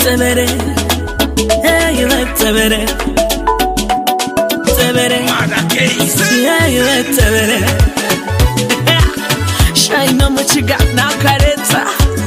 tebere, hey, tebere, tebere, hey, tebere. Shine on what you got now, Caretta.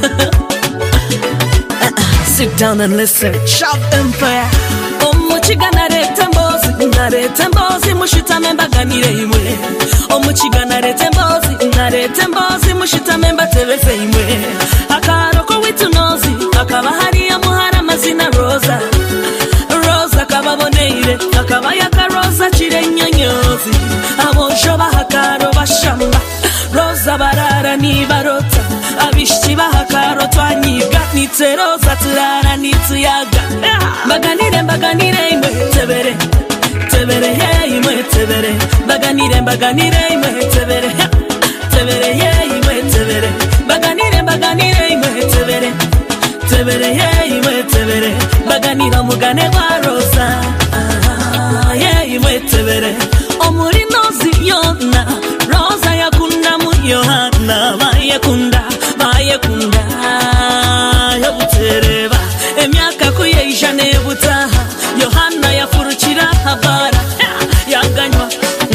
Sit down and listen. Shout empire. Omuchigana retembozi mushita memba ganire imwe. Omuchigana retembozi mushita memba tebese imwe. Akaroko witunozi akaba hari ya muhara mazina Rosa. Rosa kababoneire akaba yaka Rosa chirenyonyozi. Abosho bahakaro bashamba. Rosa barara ni barota. Abishti bahakaro twanyiga nitse Rosa turara nituyaga. Baganire imwe tebere. Tebere hey imwe tebere. Baganire imwe tebere. Tebere hey imwe tebere. Baganire imwe tebere. Tebere hey imwe tebere. Baganira mugane wa Rosa. Hey imwe tebere. Omuri nozi yona. Rosa yakunda mu Yohana. Bayekunda yobutereba. Emyaka kuyeisha nebutaha. Yohana yafurukira habara. Yaganywa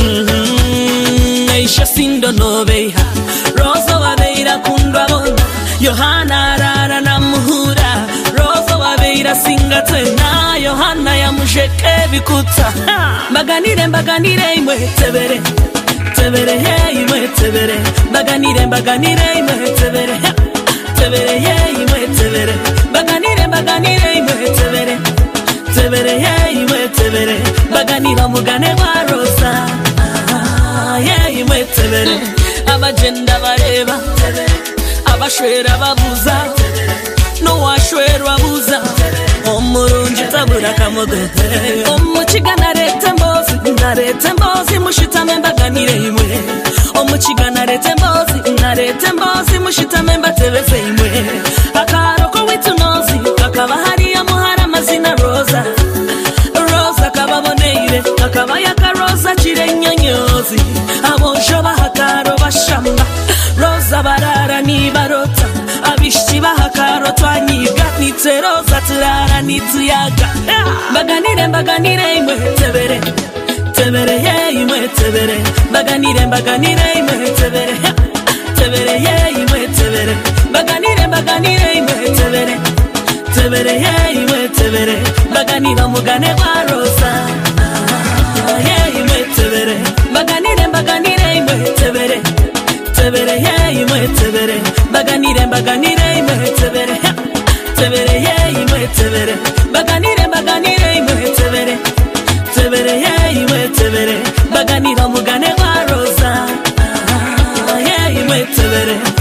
Aisha sindo nobeha. Rosa wabeira kundwa bona. Yohana rara na muhura. Rosa wabeira singa tena. Yohana ya mujeke bikuta. Baganire imwe tebere. Tebere hey imwe tebere. Baganire imwe tebere. Tebere hey imwe tebere. Baganire imwe tebere. Tebere hey imwe tebere. Baganira mugane wa Rosa. Hey imwe tebere. Abagenda bareba. Abashwera babuza. No washwera babuza. Omurungi tabura kamodo. Omuchigana retembozi mushita memba ganire imwe. Omuchigana retembozi mushita memba tebese imwe. Akaroko witunozi kakaba hari ya muhara mazina Rosa. Rosa kababoneire kakaba yaka Rosa chirenyonyozi. Abosho bahakaro bashamba. Rosa barara ni barota. Abishti bahakaro twanyiga nitse Rosa turara nituyaga. Baganire imwe tebere. Tebere hey imwe tebere. Baganire imwe tebere. Tebere hey imwe tebere. Baganire imwe tebere. Tebere hey imwe tebere. Baganira mugane wa Rosa. Hey imwe tebere. Baganire imwe tebere. Tebere hey imwe tebere. Baganire imwe tebere. Tebere hey imwe tebere. Baganire imwe tebere. Tebere hey imwe tebere. Baganira mugane wa Rosa. Hey imwe tebere.